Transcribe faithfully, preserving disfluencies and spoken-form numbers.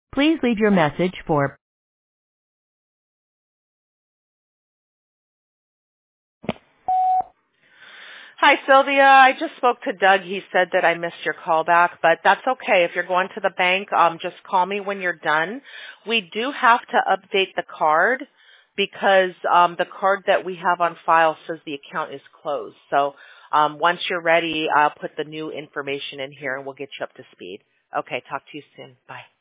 Please leave your message for Hi, Sylvia. I just spoke to Doug. He said that I missed your call back, but that's okay. If you're going to the bank, um, just call me when you're done. We do have to update the card because um, the card that we have on file says the account is closed. So um, once you're ready, I'll put the new information in here and we'll get you up to speed. Okay, talk to you soon. Bye.